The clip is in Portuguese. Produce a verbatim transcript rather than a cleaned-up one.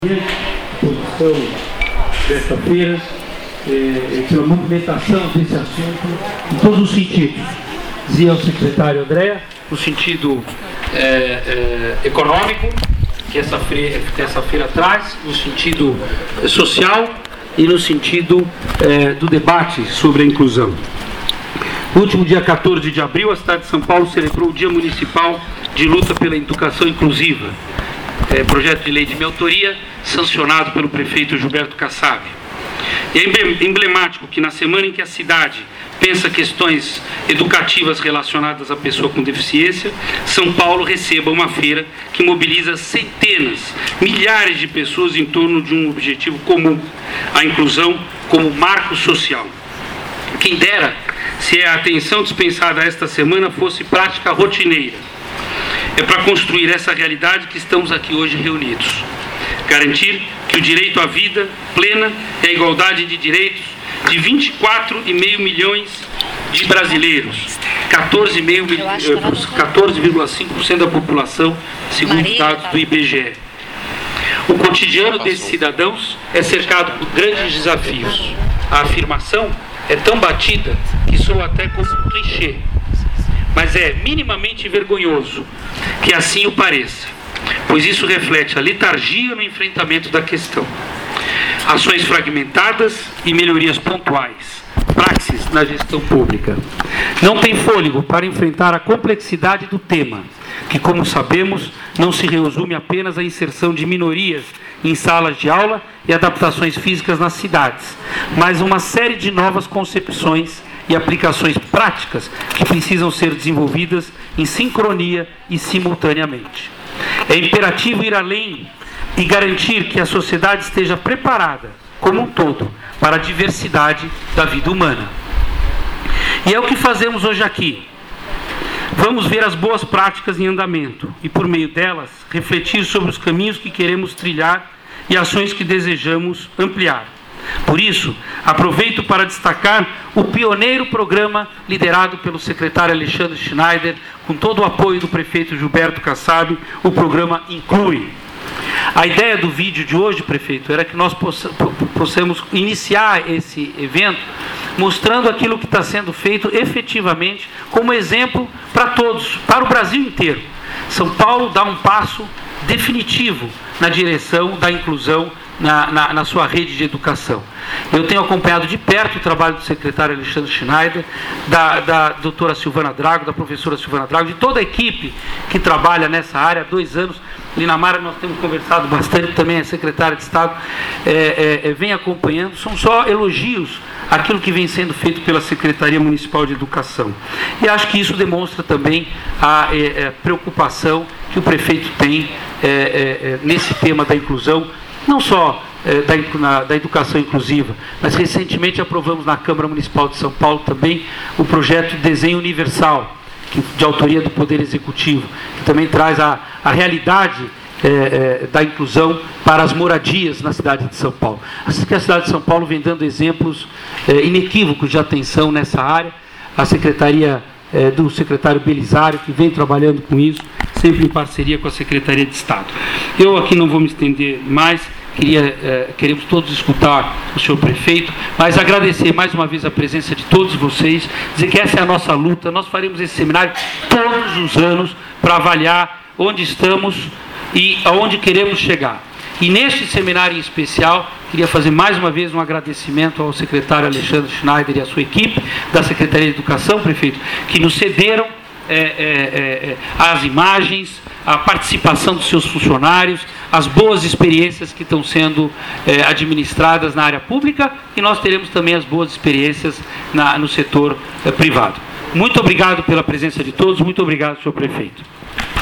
A posição desta feira é, pela movimentação desse assunto em todos os sentidos. Dizia o secretário André, no sentido é, é, econômico, que essa feira, que essa feira traz, no sentido social e no sentido é, do debate sobre a inclusão. No último dia quatorze de abril, a cidade de São Paulo celebrou o Dia Municipal de Luta pela Educação Inclusiva, é, projeto de lei de minha autoria, sancionado pelo prefeito Gilberto Kassab. E é emblemático que na semana em que a cidade pensa questões educativas relacionadas à pessoa com deficiência, São Paulo receba uma feira que mobiliza centenas, milhares de pessoas em torno de um objetivo comum, a inclusão como marco social. Quem dera se a atenção dispensada esta semana fosse prática rotineira. É para construir essa realidade que estamos aqui hoje reunidos. Garantir que o direito à vida plena e a igualdade de direitos de vinte e quatro vírgula cinco milhões de brasileiros, quatorze vírgula cinco por cento da população, segundo os dados do I B G E. O cotidiano desses cidadãos é cercado por grandes desafios. A afirmação é tão batida que soa até como um clichê, mas é minimamente vergonhoso que assim o pareça, pois isso reflete a letargia no enfrentamento da questão. Ações fragmentadas e melhorias pontuais, praxis na gestão pública. Não tem fôlego para enfrentar a complexidade do tema, que, como sabemos, não se resume apenas à inserção de minorias em salas de aula e adaptações físicas nas cidades, mas uma série de novas concepções e aplicações práticas que precisam ser desenvolvidas em sincronia e simultaneamente. É imperativo ir além e garantir que a sociedade esteja preparada, como um todo, para a diversidade da vida humana. E é o que fazemos hoje aqui. Vamos ver as boas práticas em andamento e, por meio delas, refletir sobre os caminhos que queremos trilhar e ações que desejamos ampliar. Por isso, aproveito para destacar o pioneiro programa liderado pelo secretário Alexandre Schneider, com todo o apoio do prefeito Gilberto Kassab, o programa Inclui. A ideia do vídeo de hoje, prefeito, era que nós possamos iniciar esse evento mostrando aquilo que está sendo feito efetivamente como exemplo para todos, para o Brasil inteiro. São Paulo dá um passo definitivo na direção da inclusão na, na, na sua rede de educação. Eu tenho acompanhado de perto o trabalho do secretário Alexandre Schneider, da, da doutora Silvana Drago, da professora Silvana Drago, de toda a equipe que trabalha nessa área há dois anos. Linamara, nós temos conversado bastante, também a secretária de Estado é, é, vem acompanhando. São só elogios àquilo que vem sendo feito pela Secretaria Municipal de Educação. E acho que isso demonstra também a é, é, preocupação que o prefeito tem é, é, nesse tema da inclusão, não só é, da, na, da educação inclusiva, mas recentemente aprovamos na Câmara Municipal de São Paulo também o projeto de Desenho Universal, que, de autoria do Poder Executivo, que também traz a, a realidade é, é, da inclusão para as moradias na cidade de São Paulo. Assim que a cidade de São Paulo vem dando exemplos é, inequívocos de atenção nessa área, a Secretaria é, do secretário Belisário, que vem trabalhando com isso, sempre em parceria com a Secretaria de Estado. Eu aqui não vou me estender mais, queria, eh, queremos todos escutar o senhor prefeito, mas agradecer mais uma vez a presença de todos vocês, dizer que essa é a nossa luta. Nós faremos esse seminário todos os anos para avaliar onde estamos e aonde queremos chegar. E neste seminário em especial, queria fazer mais uma vez um agradecimento ao secretário Alexandre Schneider e à sua equipe da Secretaria de Educação, prefeito, que nos cederam É, é, é, as imagens, a participação dos seus funcionários, as boas experiências que estão sendo é, administradas na área pública, e nós teremos também as boas experiências na, no setor é, privado. Muito obrigado pela presença de todos, muito obrigado, senhor prefeito.